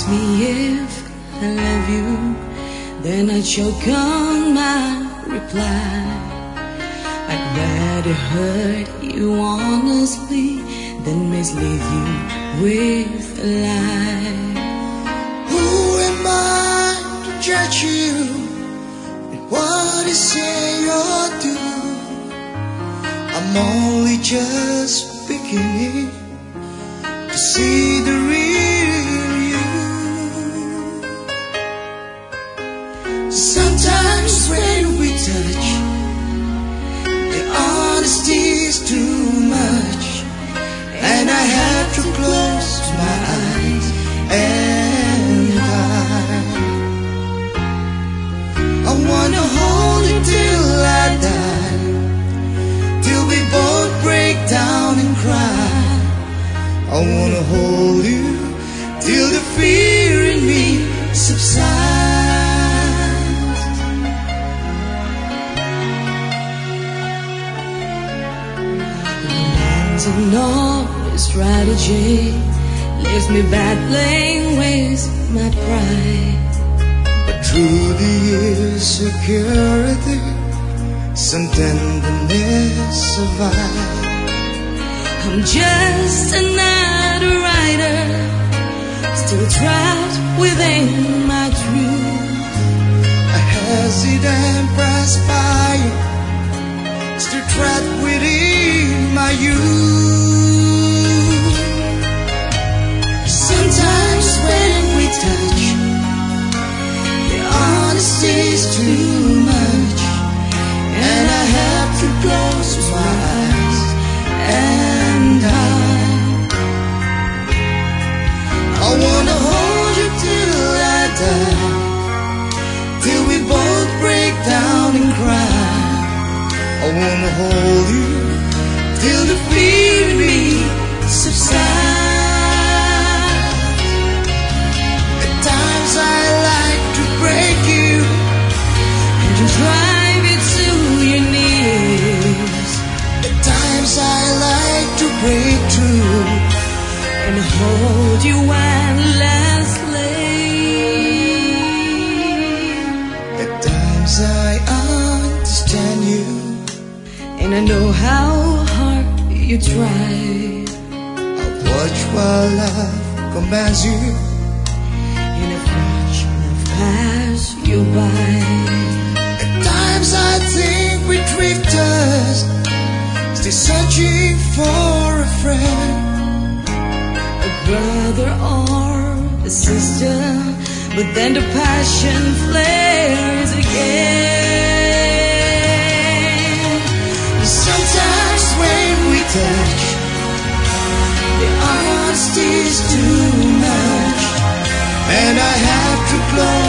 ask me if I love you, then I choke on my reply. I'd rather hurt you honestly than mislead you with a lie. Who am I to judge you and what you say or do? I'm only just beginning to see the real you. Sometimes when we touch, the honesty's too much, and I have to close my eyes and hide. I wanna hold you till I die, till we both break down and cry. I wanna hold you till the fear in me subsides. Romance and all strategy leaves me battling with my pride. But through the years, security, some tenderness survives. I'm just another writer, still trapped within my truth. A hesitant perspire, still trapped within my youth. Sometimes when we touch, the honesty's too much, and I have to close my eyes and hide. I wanna hold you till I die, till we both break down and cry. I wanna hold you till the fear in me subsides. At times I like to break you and drive you to your knees. At times I like to break through and hold you endlessly. At times I understand you, and I know how hard you try. I'll watch while love commands you, and if much love pass you by. At times I think we drifters, still searching for a friend, a brother or a sister, but then the passion flares again. Sometimes when we touch, the honesty's too much, and I have to close